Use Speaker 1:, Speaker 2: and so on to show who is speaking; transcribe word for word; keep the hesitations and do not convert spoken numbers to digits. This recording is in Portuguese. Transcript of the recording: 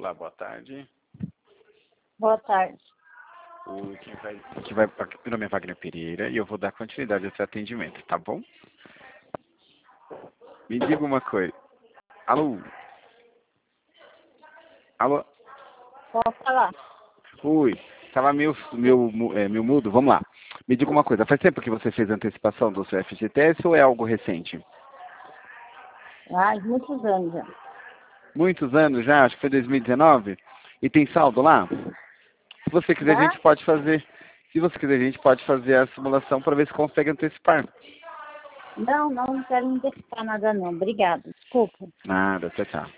Speaker 1: Olá, boa tarde.
Speaker 2: Boa tarde.
Speaker 1: O que vai, que vai, meu nome é Wagner Pereira e eu vou dar continuidade ao seu atendimento, tá bom? Me diga uma coisa. Alô? Alô?
Speaker 2: Pode falar.
Speaker 1: Oi, estava meio, meio, é, meio mudo, vamos lá. Me diga uma coisa, faz tempo que você fez a antecipação do seu F G T S ou é algo recente?
Speaker 2: Há muitos anos já.
Speaker 1: Muitos anos já, acho que foi dois mil e dezenove. E tem saldo lá? Se você quiser, a
Speaker 2: Dá?
Speaker 1: gente pode fazer. Se você quiser, a gente pode fazer a simulação para ver se consegue antecipar.
Speaker 2: Não, não, não quero me antecipar nada não. Obrigada. Desculpa.
Speaker 1: Nada, tchau, tchau.